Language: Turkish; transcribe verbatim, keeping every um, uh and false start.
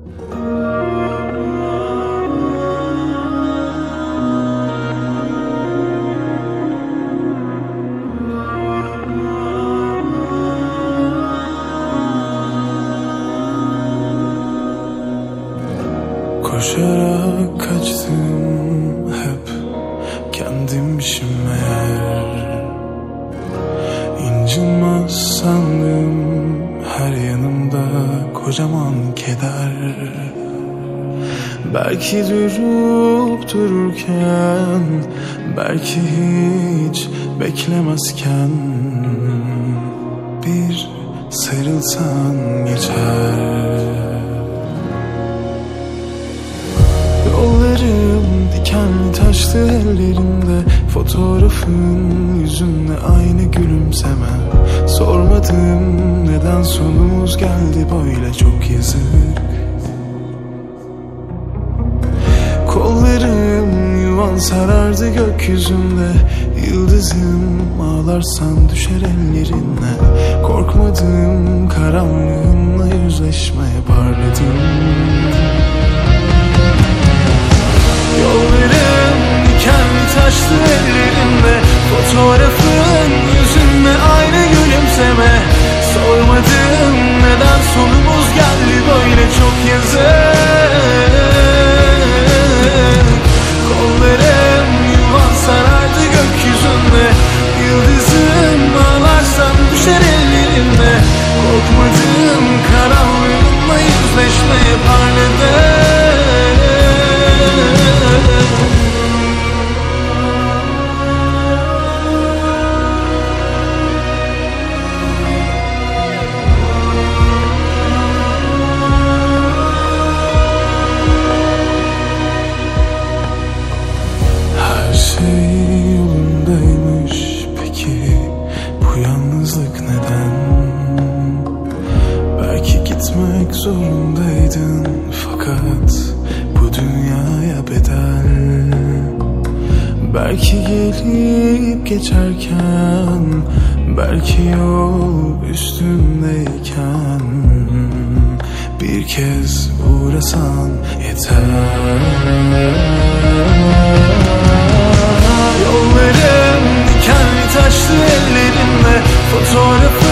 Koşarak kaçtım hep kendimmişim meğer. İncinmez sandım her yanımda kocaman keder. Belki durup dururken, belki hiç beklemezken bir sarılsan geçer. Yollarım dikenli taşlı ellerimde, fotoğrafın yüzünde aynı gülümseme. Sormadım neden sonumuz geldi böyle, çok yazık. Kollarım yuvan sarardı gökyüzünde, yıldızım ağlarsan düşer ellerine. Korkmadım karanlığımla yüzleşmeye, parladım. Yollarım dikenli taşlı ellerimde, fotoğrafın yüzünde aynı gülümseme. Sormadım neden sonumuz geldi böyle, çok yazık. Kollarım yuvan sarardı gökyüzünde, yıldızım ağlarsan düşer ellerinde. Korkmadım karanlığımla yüzleşmeye, parladım. Her şey yolundaymış, peki bu yalnızlık neden? Belki gitmek zorundaydın, fakat bu dünyaya bedel. Belki gelip geçerken, belki yol üstündeyken bir kez uğrasan yeter. Yollarım dikenli taşlı ellerimle, fotoğrafı